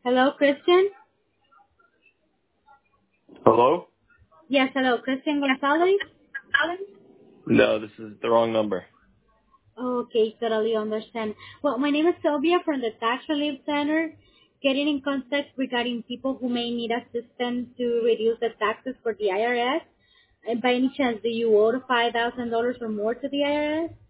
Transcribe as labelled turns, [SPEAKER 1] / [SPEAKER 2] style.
[SPEAKER 1] Hello, Christian?
[SPEAKER 2] Hello?
[SPEAKER 1] Yes, hello, Christian Gonzalez?
[SPEAKER 2] No, this is the wrong number.
[SPEAKER 1] Okay, totally understand. Well, my name is Sylvia from the Tax Relief Center, getting in contact regarding people who may need assistance to reduce the taxes for the IRS. And by any chance, do you owe $5,000 or more to the IRS?